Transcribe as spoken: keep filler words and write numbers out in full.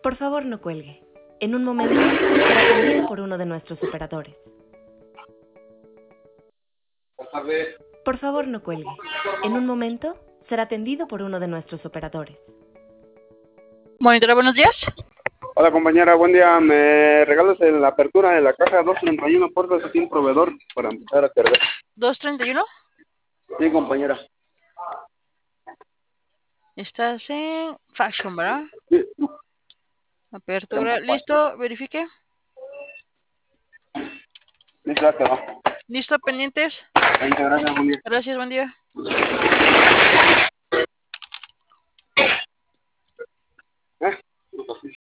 Por favor, no cuelgue. En un momento será atendido por uno de nuestros operadores. Por favor, no cuelgue. En un momento será atendido por uno de nuestros operadores. Monitora, buenos días. Hola compañera, buen día. ¿Me regalas la apertura de la caja doscientos treinta y uno? Por favor, aquí un proveedor para empezar a cargar. ¿doscientos treinta y uno? Sí, compañera. Estás en Faction, ¿verdad? Sí. Apertura, listo, verifique. Listo, ya quedó. Listo, pendientes. Muchas gracias, buen día. Gracias, buen día.